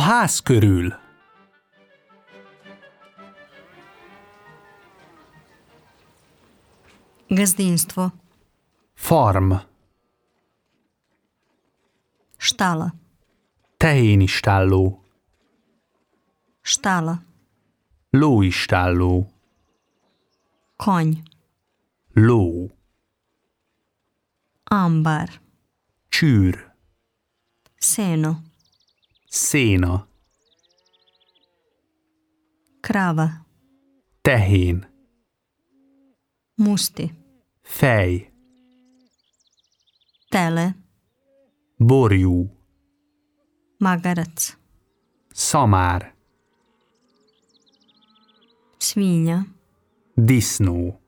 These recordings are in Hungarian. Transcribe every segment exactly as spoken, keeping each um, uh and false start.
ház körül. Gazdinstvo. Farm. Štala. Tehénistálló. Štala. Lóistálló. Konj. Ló. Ambar. Csűr. Seno. Széna. Krava. Tehén. Musti. Fej. Tele. Borjú. Magarac. Szamár. Svinja. Disznó.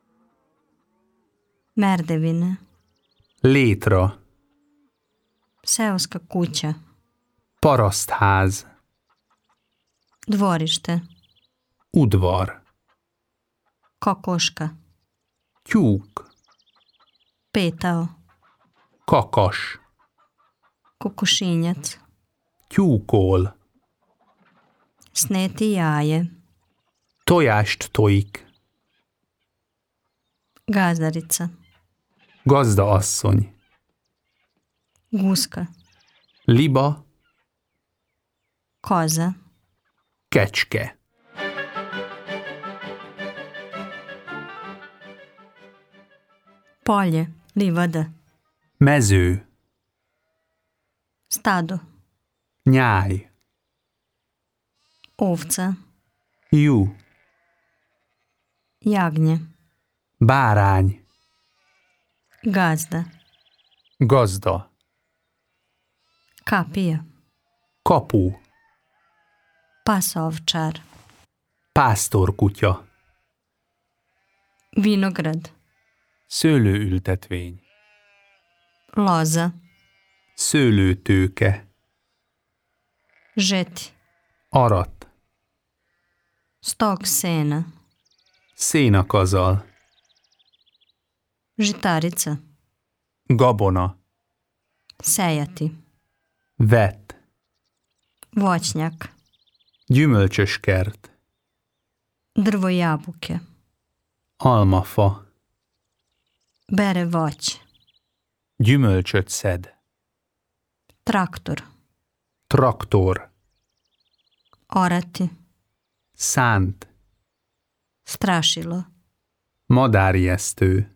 Merdevine. Létra. Seoska kuća. Parasztház. Dvorište. Udvar. Kokoška. Tyúk. Petao. Kakas. Kukušinjac. Tyúkol. Sneti jaje. Tojást tojik. Gazdarica. Gazdaasszony. Guska. Liba. Koza. Kecske. Polje. Livada. Mező. Stado. Nyáj. Ovca. Jú. Jagnje. Bárány. Gazda. Gazda. Kapija. Kapu. Pasovčar. Pásztorkutya. Vinograd. Szőlőültetvény. Loza. Szőlőtőke. Žeti. Arat. Stok sena. Szénakazal. Žitarica. Gabona. Sejati. Vet. Voćnjak. Gyümölcsös kert. Drvo jabuke. Almafa. Bere voć. Gyümölcsöt szed. Traktor. Traktor. Orati. Szánt. Strašilo. Madárijesztő.